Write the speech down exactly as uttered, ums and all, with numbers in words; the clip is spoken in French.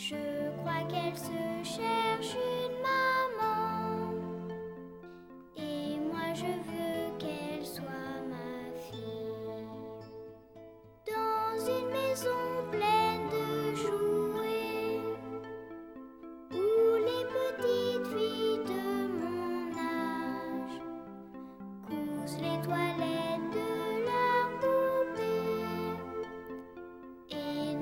Je crois qu'elle se cherche une maman. Et moi je veux